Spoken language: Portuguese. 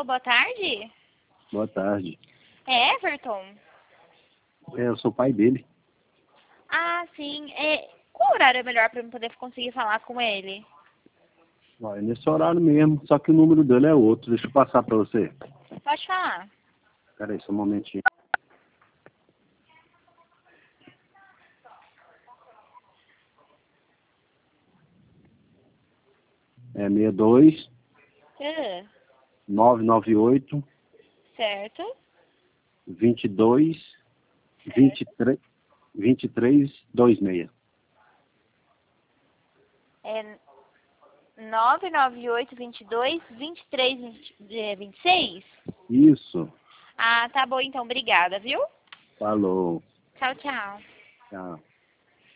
boa tarde. Boa tarde. É Everton? Eu sou o pai dele. Ah, sim. Qual horário é melhor para eu poder conseguir falar com ele? É nesse horário mesmo, só que o número dele é outro. Deixa eu passar para você. Pode falar. Espera aí, só um momentinho. É 62 Ah, 998 certo. 22 23 2326. É 998-22-23-26? Isso. Ah, tá bom então. Obrigada, viu? Falou. Tchau, tchau. Tchau.